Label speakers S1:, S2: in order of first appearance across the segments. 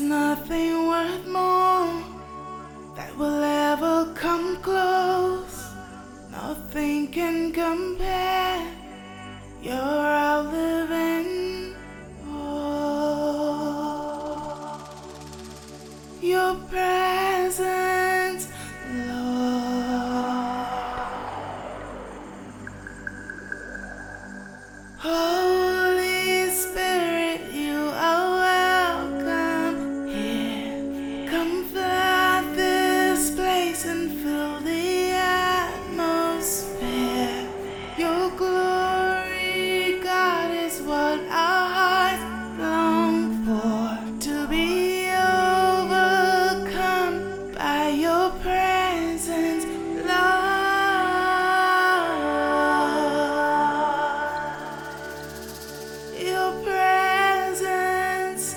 S1: nothing worth more that will ever come close. Nothing can compare. You're our living hope. Your presence, Lord. Holy Spirit, you are welcome here. Come flood this place and fill the atmosphere. Your glory, God, is what our hearts long for. To be overcome by your presence, Lord. Your presence,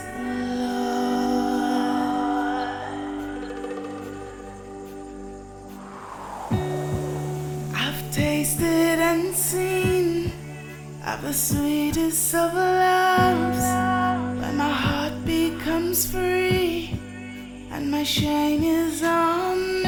S1: Lord. I've tasted and seen of the sweetest of loves, when my heart becomes free and my shame is undone.